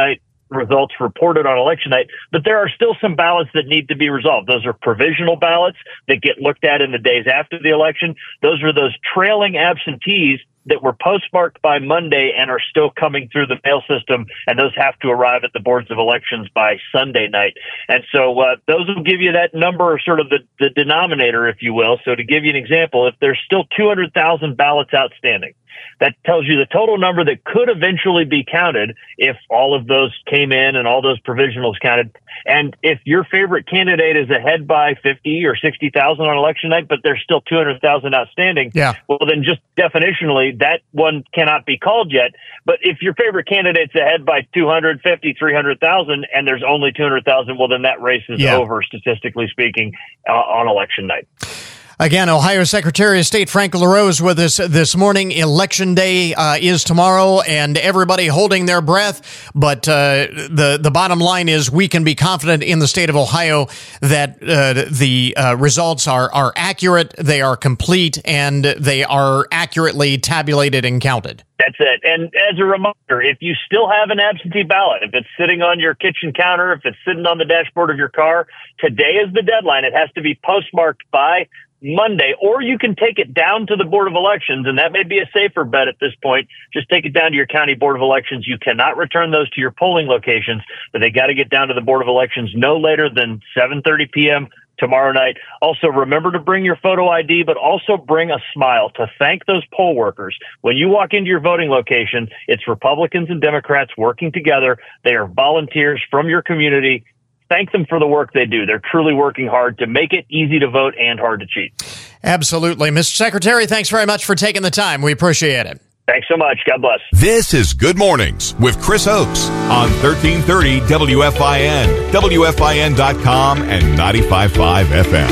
results reported on election night, but there are still some ballots that need to be resolved. Those are provisional ballots that get looked at in the days after the election. Those are those trailing absentees that were postmarked by Monday and are still coming through the mail system, and those have to arrive at the boards of elections by Sunday night. And so uh, those will give you that number, sort of the, the denominator, if you will. So to give you an example, if there's still two hundred thousand ballots outstanding, that tells you the total number that could eventually be counted if all of those came in and all those provisionals counted. And if your favorite candidate is ahead by fifty or sixty thousand on election night, but there's still two hundred thousand outstanding, yeah. well, then just definitionally, that one cannot be called yet. But if your favorite candidate's ahead by two hundred fifty, three hundred thousand, and there's only two hundred thousand, well, then that race is yeah. over, statistically speaking, uh, on election night. Again, Ohio Secretary of State Frank LaRose with us this morning. Election day uh, is tomorrow, and everybody holding their breath. But uh, the the bottom line is, we can be confident in the state of Ohio that uh, the uh, results are are accurate, they are complete, and they are accurately tabulated and counted. That's it. And as a reminder, if you still have an absentee ballot, if it's sitting on your kitchen counter, if it's sitting on the dashboard of your car, today is the deadline. It has to be postmarked by Monday, or you can take it down to the Board of Elections, and that may be a safer bet at this point. Just take it down to your county Board of Elections. You cannot return those to your polling locations, but they got to get down to the Board of Elections no later than seven thirty p.m. tomorrow night. Also, remember to bring your photo I D, but also bring a smile to thank those poll workers. When you walk into your voting location, it's Republicans and Democrats working together. They are volunteers from your community. Thank them for the work they do. They're truly working hard to make it easy to vote and hard to cheat. Absolutely. Mister Secretary, thanks very much for taking the time. We appreciate it. Thanks so much. God bless. This is Good Mornings with Chris Oakes on thirteen thirty W F I N, W F I N dot com, and ninety-five point five F M.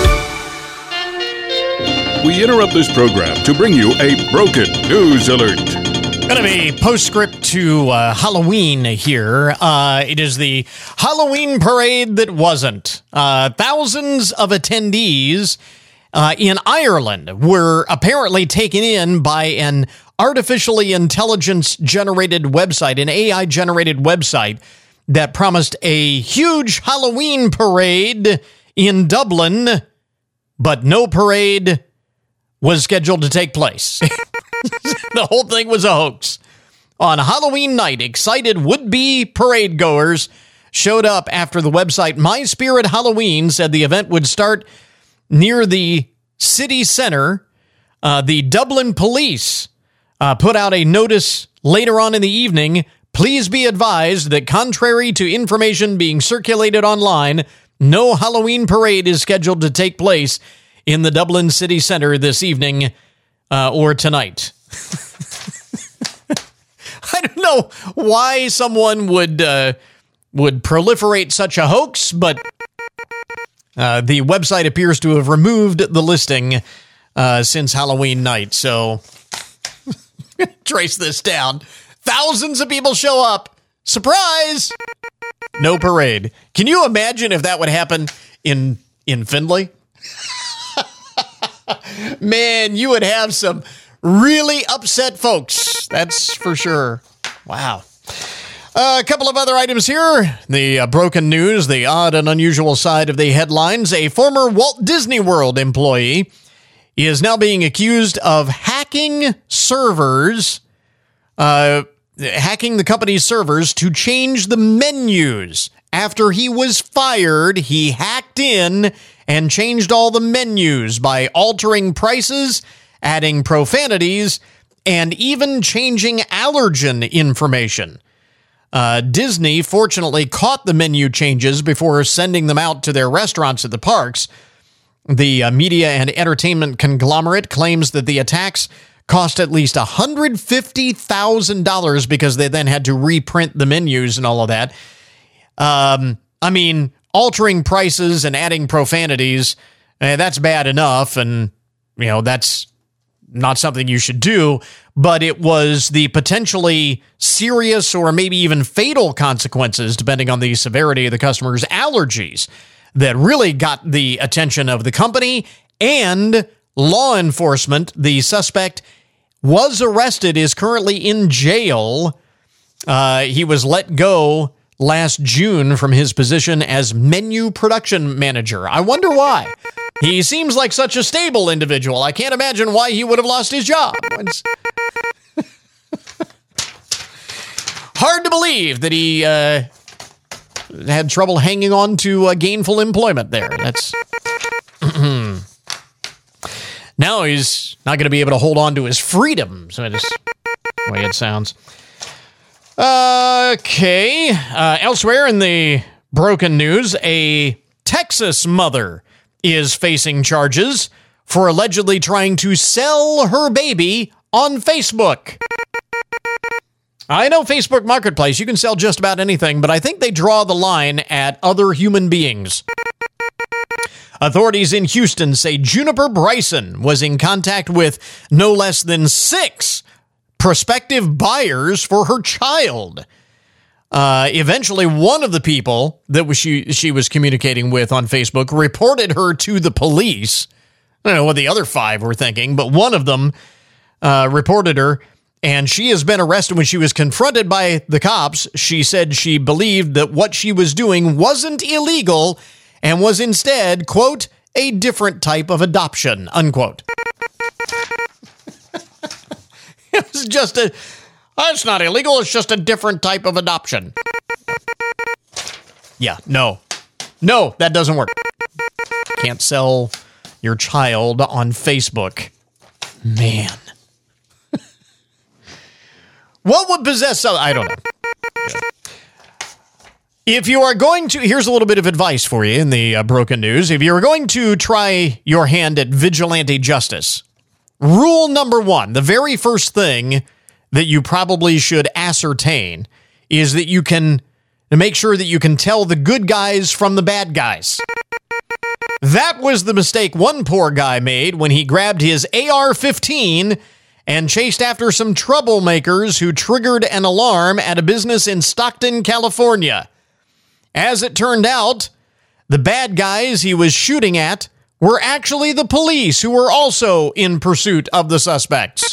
We interrupt this program to bring you a broken news alert. Going to be postscript to uh, Halloween here. Uh, it is the Halloween parade that wasn't. Uh, thousands of attendees uh, in Ireland were apparently taken in by an artificially intelligence-generated website, an A I-generated website that promised a huge Halloween parade in Dublin, but no parade was scheduled to take place. The whole thing was a hoax. On Halloween night, excited would-be parade goers showed up after the website My Spirit Halloween said the event would start near the city center. Uh, the Dublin police uh, put out a notice later on in the evening. Please be advised that contrary to information being circulated online, no Halloween parade is scheduled to take place in the Dublin city center this evening uh, or tonight. I don't know why someone would uh, would proliferate such a hoax, but uh, the website appears to have removed the listing uh, since Halloween night. So trace this down. Thousands of people show up. Surprise! No parade. Can you imagine if that would happen in in Findlay? Man, you would have some really upset folks. That's for sure. Wow. Uh, a couple of other items here. The uh, broken news, the odd and unusual side of the headlines. A former Walt Disney World employee is now being accused of hacking servers, uh, hacking the company's servers to change the menus. After he was fired, he hacked in and changed all the menus by altering prices, adding profanities, and even changing allergen information. Uh, Disney fortunately caught the menu changes before sending them out to their restaurants at the parks. The uh, media and entertainment conglomerate claims that the attacks cost at least one hundred fifty thousand dollars because they then had to reprint the menus and all of that. Um, I mean, altering prices and adding profanities, eh, that's bad enough, and, you know, that's not something you should do, but it was the potentially serious or maybe even fatal consequences, depending on the severity of the customer's allergies, that really got the attention of the company and law enforcement. The suspect was arrested, is currently in jail. Uh, he was let go last June from his position as menu production manager. I wonder why. He seems like such a stable individual. I can't imagine why he would have lost his job. It's hard to believe that he uh, had trouble hanging on to uh, gainful employment there. That's now he's not going to be able to hold on to his freedom. So that's the way it sounds. Okay. Uh, elsewhere in the broken news, a Texas mother is facing charges for allegedly trying to sell her baby on Facebook. I know Facebook Marketplace, you can sell just about anything, but I think they draw the line at other human beings. Authorities in Houston say Juniper Bryson was in contact with no less than six prospective buyers for her child. Uh, eventually, one of the people that was she she was communicating with on Facebook reported her to the police. I don't know what the other five were thinking, but one of them uh, reported her, and she has been arrested. When she was confronted by the cops, she said she believed that what she was doing wasn't illegal and was instead, quote, a different type of adoption, unquote. It was just a, oh, it's not illegal, it's just a different type of adoption. Yeah, no. No, that doesn't work. Can't sell your child on Facebook. Man. What would possess, I don't know. Yeah. If you are going to, here's a little bit of advice for you in the uh, broken news. If you're going to try your hand at vigilante justice, rule number one, the very first thing that you probably should ascertain is that you can make sure that you can tell the good guys from the bad guys. That was the mistake one poor guy made when he grabbed his A R fifteen and chased after some troublemakers who triggered an alarm at a business in Stockton, California. As it turned out, the bad guys he was shooting at were actually the police, who were also in pursuit of the suspects.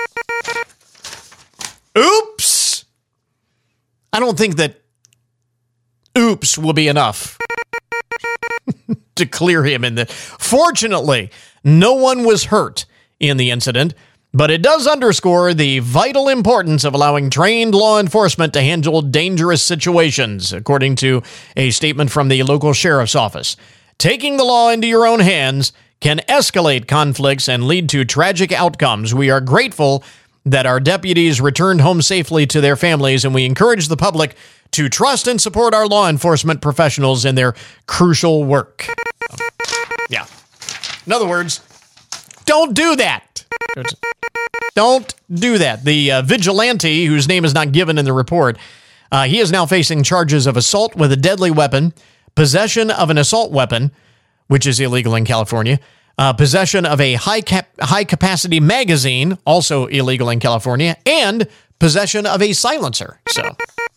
Oops! I don't think that oops will be enough to clear him in the... Fortunately, no one was hurt in the incident, but it does underscore the vital importance of allowing trained law enforcement to handle dangerous situations, according to a statement from the local sheriff's office. Taking the law into your own hands can escalate conflicts and lead to tragic outcomes. We are grateful that our deputies returned home safely to their families, and we encourage the public to trust and support our law enforcement professionals in their crucial work. Um, yeah. In other words, don't do that. Don't do that. The uh, vigilante, whose name is not given in the report, uh, he is now facing charges of assault with a deadly weapon, possession of an assault weapon, which is illegal in California, uh, possession of a high cap- high capacity magazine, also illegal in California, and possession of a silencer. So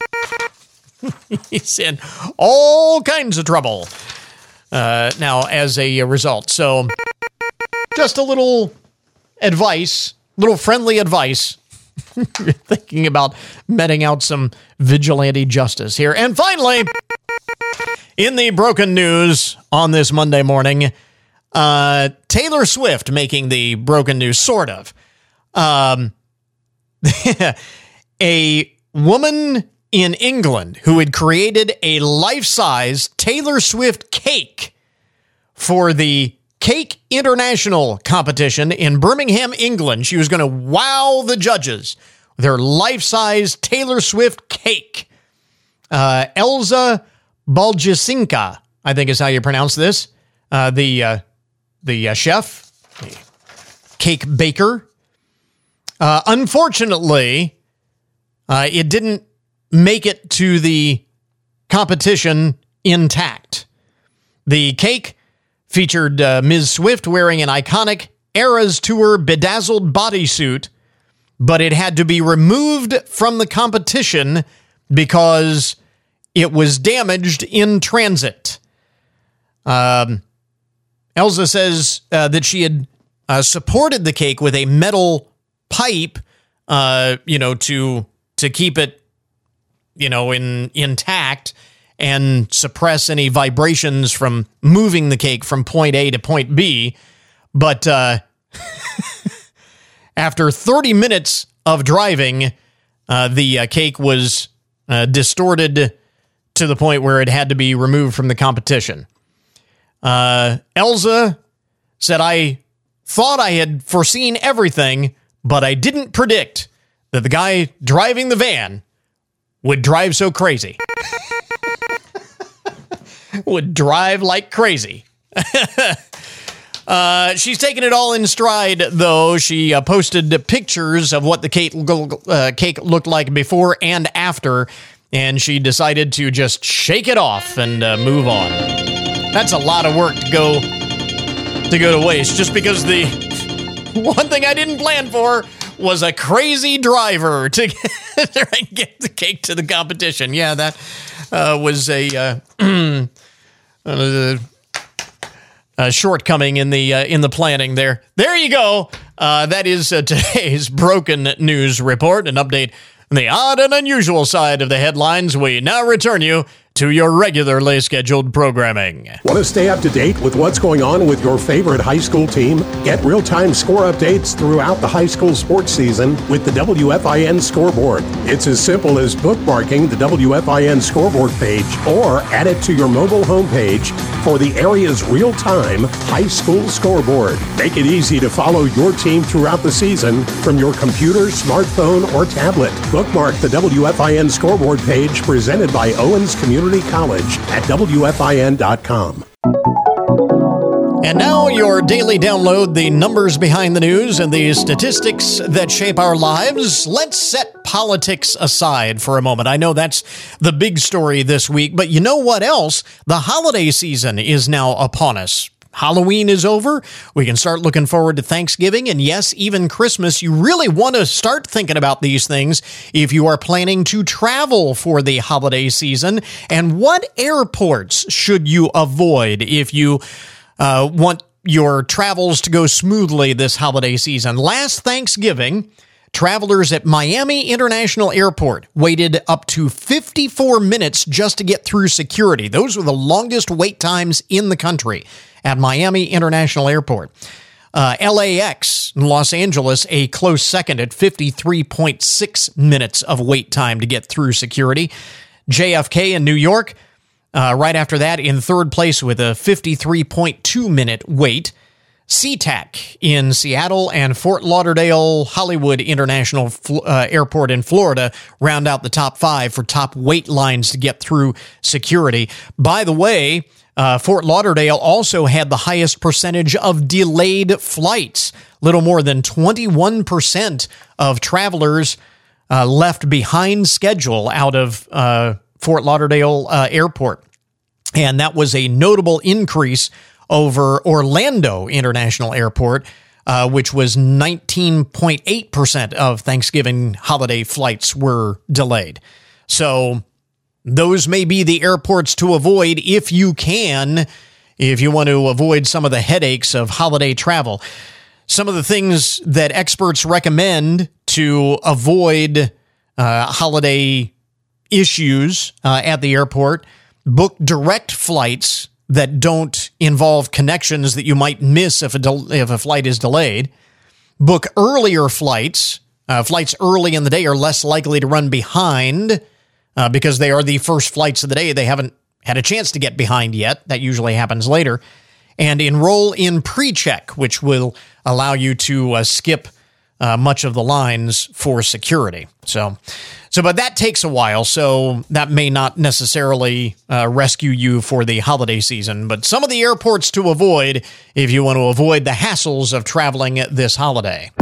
he's in all kinds of trouble uh, now as a result. So just a little advice, little friendly advice. You're thinking about meting out some vigilante justice here. And finally, in the broken news on this Monday morning, uh, Taylor Swift making the broken news, sort of. Um, a woman in England who had created a life-size Taylor Swift cake for the Cake International competition in Birmingham, England. She was going to wow the judges with her life-size Taylor Swift cake. Uh, Elza Baljasinka, I think is how you pronounce this. Uh, the uh, the uh, chef, the cake baker. Uh, unfortunately, uh, it didn't make it to the competition intact. The cake featured uh, Miz Swift wearing an iconic Eras Tour bedazzled bodysuit, but it had to be removed from the competition because it was damaged in transit. Um, Elza says uh, that she had uh, supported the cake with a metal pipe, uh, you know, to to keep it you know, in intact and suppress any vibrations from moving the cake from point A to point B. But uh, after thirty minutes of driving, uh, the uh, cake was uh, distorted to the point where it had to be removed from the competition. Uh, Elza said, I thought I had foreseen everything, but I didn't predict that the guy driving the van would drive so crazy. Would drive like crazy. uh, she's taking it all in stride, though. She uh, posted pictures of what the cake, uh, cake looked like before and after, and she decided to just shake it off and uh, move on. That's a lot of work to go to go to waste, just because the one thing I didn't plan for was a crazy driver to get, get the cake to the competition. Yeah, that uh, was a, uh, a, a shortcoming in the uh, in the planning there. There you go. Uh, that is uh, today's Broken News Report, an update on the odd and unusual side of the headlines. We now return you to your regularly scheduled programming. Want to stay up to date with what's going on with your favorite high school team? Get real-time score updates throughout the high school sports season with the W F I N scoreboard. It's as simple as bookmarking the W F I N scoreboard page or add it to your mobile homepage for the area's real-time high school scoreboard. Make it easy to follow your team throughout the season from your computer, smartphone, or tablet. Bookmark the W F I N scoreboard page presented by Owens Community College at W F I N dot com. And now your daily download, the numbers behind the news and the statistics that shape our lives. Let's set politics aside for a moment. I know that's the big story this week, but you know what else? The holiday season is now upon us. Halloween is over. We can start looking forward to Thanksgiving, and yes, even Christmas. You really want to start thinking about these things if you are planning to travel for the holiday season. And what airports should you avoid if you uh, want your travels to go smoothly this holiday season? Last Thanksgiving, travelers at Miami International Airport waited up to fifty-four minutes just to get through security. Those were the longest wait times in the country at Miami International Airport. Uh, L A X in Los Angeles, a close second at fifty-three point six minutes of wait time to get through security. J F K in New York, uh, right after that, in third place with a fifty-three point two minute wait. SeaTac in Seattle and Fort Lauderdale Hollywood International uh, Airport in Florida round out the top five for top wait lines to get through security. By the way, Uh, Fort Lauderdale also had the highest percentage of delayed flights. Little more than twenty-one percent of travelers uh, left behind schedule out of uh, Fort Lauderdale uh, Airport. And that was a notable increase over Orlando International Airport, uh, which was nineteen point eight percent of Thanksgiving holiday flights were delayed. So those may be the airports to avoid if you can, if you want to avoid some of the headaches of holiday travel. Some of the things that experts recommend to avoid uh, holiday issues uh, at the airport: book direct flights that don't involve connections that you might miss if a, del- if a flight is delayed. Book earlier flights. Uh, flights early in the day are less likely to run behind, Uh, because they are the first flights of the day. They haven't had a chance to get behind yet. That usually happens later. And enroll in PreCheck, which will allow you to uh, skip uh, much of the lines for security. So, so, but that takes a while, so that may not necessarily uh, rescue you for the holiday season. But some of the airports to avoid if you want to avoid the hassles of traveling this holiday.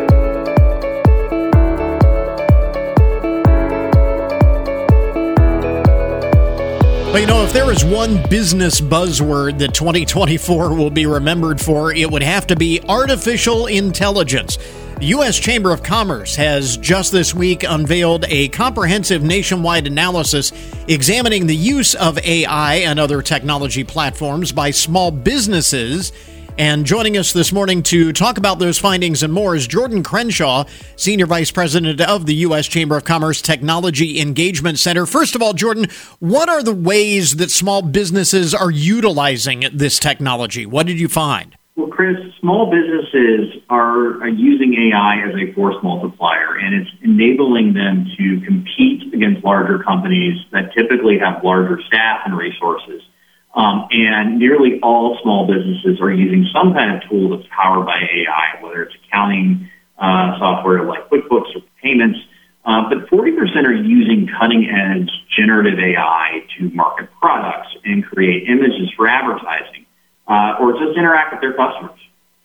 But you know, if there is one business buzzword that twenty twenty-four will be remembered for, it would have to be artificial intelligence. The U S Chamber of Commerce has just this week unveiled a comprehensive nationwide analysis examining the use of A I and other technology platforms by small businesses And joining us this morning to talk about those findings and more is Jordan Crenshaw, Senior Vice President of the U S Chamber of Commerce Technology Engagement Center. First of all, Jordan, what are the ways that small businesses are utilizing this technology? What did you find? Well, Chris, small businesses are using A I as a force multiplier, and it's enabling them to compete against larger companies that typically have larger staff and resources. Um, and nearly all small businesses are using some kind of tool that's powered by A I, whether it's accounting uh, software like QuickBooks or payments. Uh, but forty percent are using cutting-edge generative A I to market products and create images for advertising, uh, or just interact with their customers.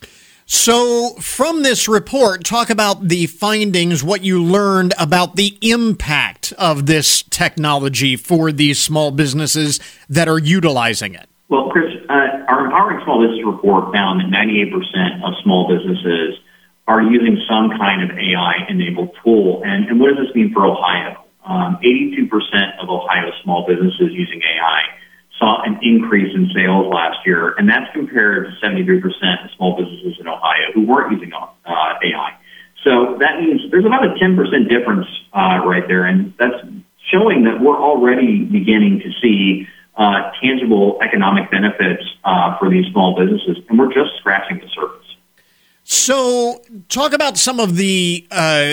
So from this report, talk about the findings, what you learned about the impact of this technology for these small businesses that are utilizing it. Well, Chris, uh, our Empowering Small Business report found that ninety-eight percent of small businesses are using some kind of A I-enabled tool. And, and what does this mean for Ohio? Um, eighty-two percent of Ohio's small businesses using A I saw an increase in sales last year, and that's compared to seventy-three percent of small businesses in Ohio who weren't using uh, A I. So that means there's about a ten percent difference uh, right there, and that's showing that we're already beginning to see uh, tangible economic benefits uh, for these small businesses, and we're just scratching the surface. So talk about some of the uh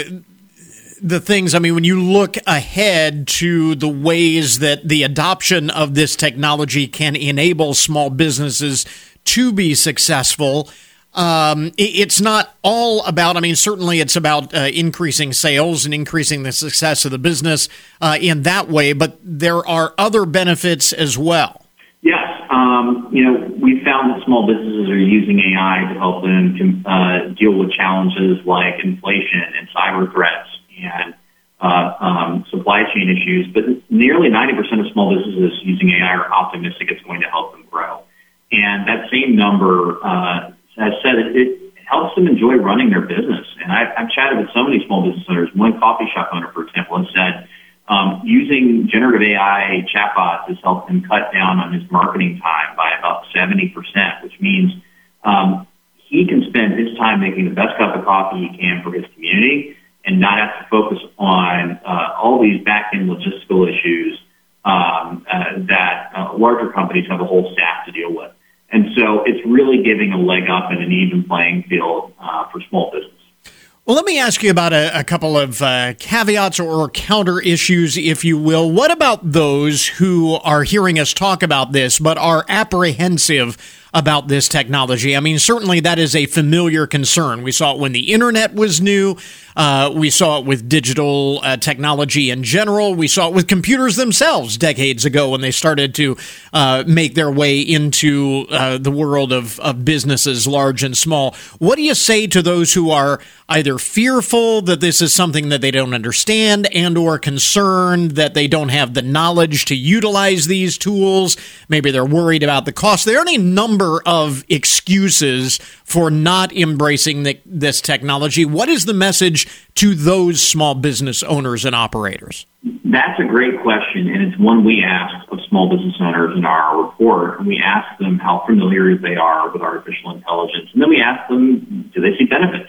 the things, I mean, when you look ahead to the ways that the adoption of this technology can enable small businesses to be successful, um, it's not all about, I mean, certainly it's about uh, increasing sales and increasing the success of the business uh, in that way, but there are other benefits as well. Yes. Um, you know, we found that small businesses are using A I to help them uh, deal with challenges like inflation and cyber threats and uh, um, supply chain issues, but nearly ninety percent of small businesses using A I are optimistic it's going to help them grow. And that same number uh, has said it, it helps them enjoy running their business. And I've, I've chatted with so many small business owners. One coffee shop owner, for example, has said um, using generative A I chatbots has helped him cut down on his marketing time by about seventy percent, which means um, he can spend his time making the best cup of coffee he can for his community and not have to focus on uh, all these back-end logistical issues um, uh, that uh, larger companies have a whole staff to deal with. And so it's really giving a leg up and an even playing field uh, for small business. Well, let me ask you about a, a couple of uh, caveats or counter issues, if you will. What about those who are hearing us talk about this but are apprehensive about this technology? I mean, certainly that is a familiar concern. We saw it when the internet was new. Uh, we saw it with digital uh, technology in general. We saw it with computers themselves decades ago when they started to uh, make their way into uh, the world of, of businesses, large and small. What do you say to those who are either fearful that this is something that they don't understand and or concerned that they don't have the knowledge to utilize these tools? Maybe they're worried about the cost. There are any number of excuses for not embracing the, this technology. What is the message to those small business owners and operators? That's a great question, and it's one we asked of small business owners in our report. And we asked them how familiar they are with artificial intelligence, and then we asked them, do they see benefits?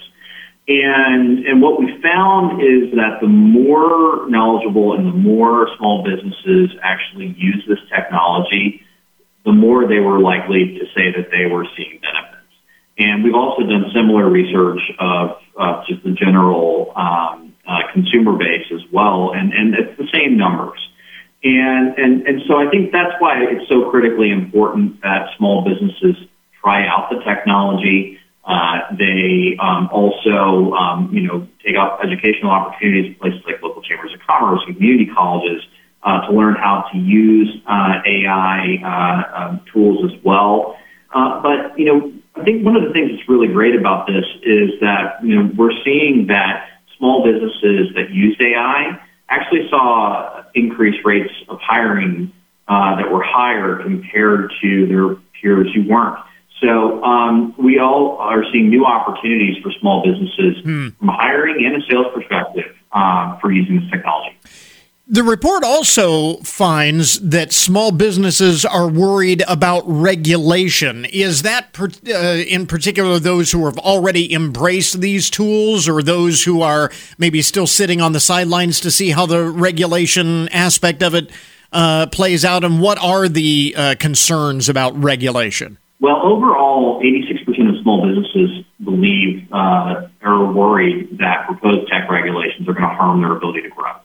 And and what we found is that the more knowledgeable and the more small businesses actually use this technology, the more they were likely to say that they were seeing benefits. And we've also done similar research of uh, just the general um, uh, consumer base as well, and, and it's the same numbers. And, and and so I think that's why it's so critically important that small businesses try out the technology. Uh, they um, also, um, you know, take up educational opportunities in places like local chambers of commerce and community colleges uh, to learn how to use uh, A I uh, um, tools as well. Uh, but, you know, I think one of the things that's really great about this is that, you know, we're seeing that small businesses that used A I actually saw increased rates of hiring uh, that were higher compared to their peers who weren't. So um, we all are seeing new opportunities for small businesses hmm. from a hiring and a sales perspective uh, for using this technology. The report also finds that small businesses are worried about regulation. Is that per, uh, in particular those who have already embraced these tools, or those who are maybe still sitting on the sidelines to see how the regulation aspect of it uh, plays out? And what are the uh, concerns about regulation? Well, overall, eighty-six percent of small businesses believe uh, or worried that proposed tech regulations are going to harm their ability to grow.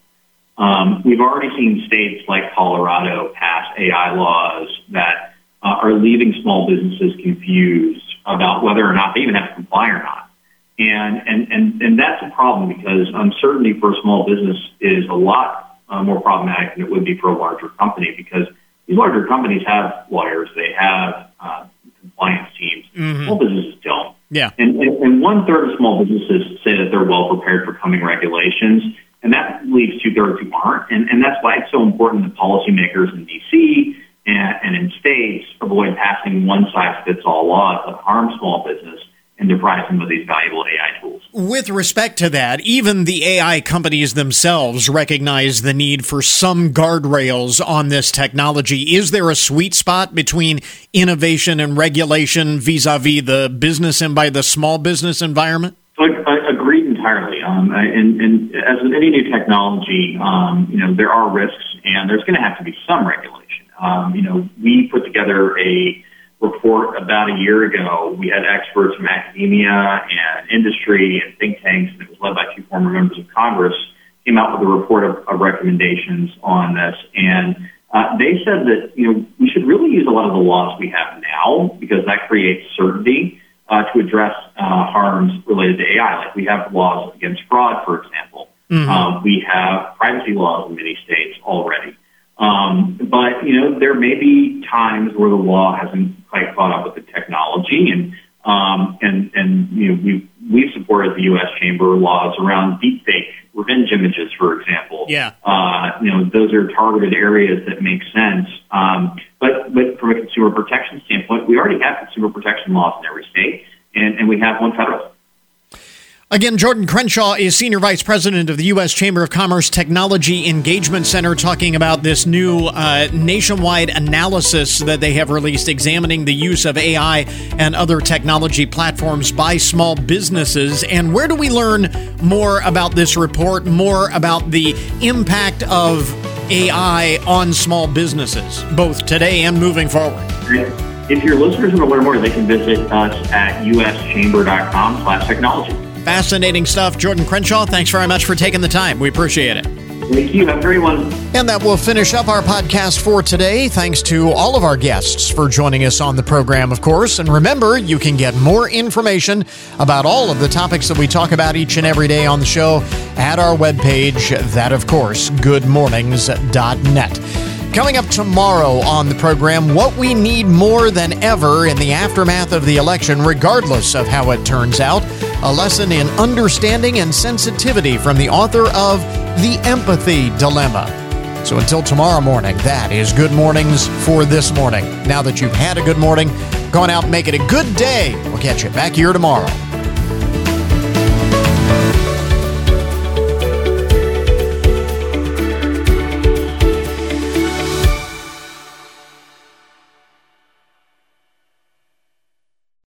Um, we've already seen states like Colorado pass A I laws that uh, are leaving small businesses confused about whether or not they even have to comply or not. And, and, and, and that's a problem, because uncertainty for a small business is a lot uh, more problematic than it would be for a larger company, because these larger companies have lawyers, they have uh, compliance teams. Mm-hmm. Small businesses don't. Yeah. And, and, and one third of small businesses say that they're well prepared for coming regulations. And that leaves two-thirds who aren't. And, and that's why it's so important that policymakers in D C and, and in states avoid passing one-size-fits-all laws that harm small business and deprive them of these valuable A I tools. With respect to that, even the A I companies themselves recognize the need for some guardrails on this technology. Is there a sweet spot between innovation and regulation vis-a-vis the business and by the small business environment? So I, I agreed entirely. Um, and, and as with any new technology, um, you know, there are risks, and there's going to have to be some regulation. Um, you know, we put together a report about a year ago. We had experts from academia and industry and think tanks, and it was led by two former members of Congress, came out with a report of, of recommendations on this. And uh, they said that, you know, we should really use a lot of the laws we have now, because that creates certainty Uh, to address uh, harms related to A I. Like, we have laws against fraud, for example. Mm-hmm. Um, we have privacy laws in many states already. Um, but, you know, there may be times where the law hasn't quite caught up with the technology. And, um, and, and you know, we've, we've supported the U S Chamber laws around deepfake revenge images, for example. Yeah. Uh, you know, those are targeted areas that make sense. Um, but, but from a consumer protection standpoint, we already have consumer protection laws in every state, and, and we have one federal. Again, Jordan Crenshaw is Senior Vice President of the U S Chamber of Commerce Technology Engagement Center, talking about this new uh, nationwide analysis that they have released examining the use of A I and other technology platforms by small businesses. And where do we learn more about this report, more about the impact of A I on small businesses, both today and moving forward? If your listeners want to learn more, they can visit us at uschamber.com slash technology. Fascinating stuff. Jordan Crenshaw, thanks very much for taking the time. We appreciate it. Thank you. Have a great one. And that will finish up our podcast for today. Thanks to all of our guests for joining us on the program, of course. And remember, you can get more information about all of the topics that we talk about each and every day on the show at our webpage, that, of course, good mornings dot net. Coming up tomorrow on the program, what we need more than ever in the aftermath of the election, regardless of how it turns out, a lesson in understanding and sensitivity from the author of The Empathy Dilemma. So until tomorrow morning, that is Good Mornings for this morning. Now that you've had a good morning, go on out and make it a good day. We'll catch you back here tomorrow.